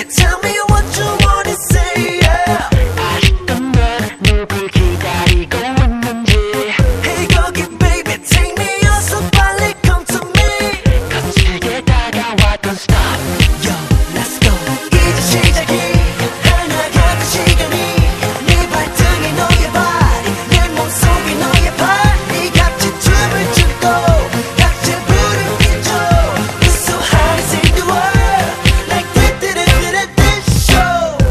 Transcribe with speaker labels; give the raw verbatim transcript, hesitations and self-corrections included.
Speaker 1: tell me what you wanna say, yeah.
Speaker 2: 아직도 넌 누굴 기다리고 있는지.
Speaker 1: Hey 거기 baby take me 어서 빨리 come to me.
Speaker 2: 거칠게 다가와 don't stop.
Speaker 1: Yo let's go. 이제 시작이야.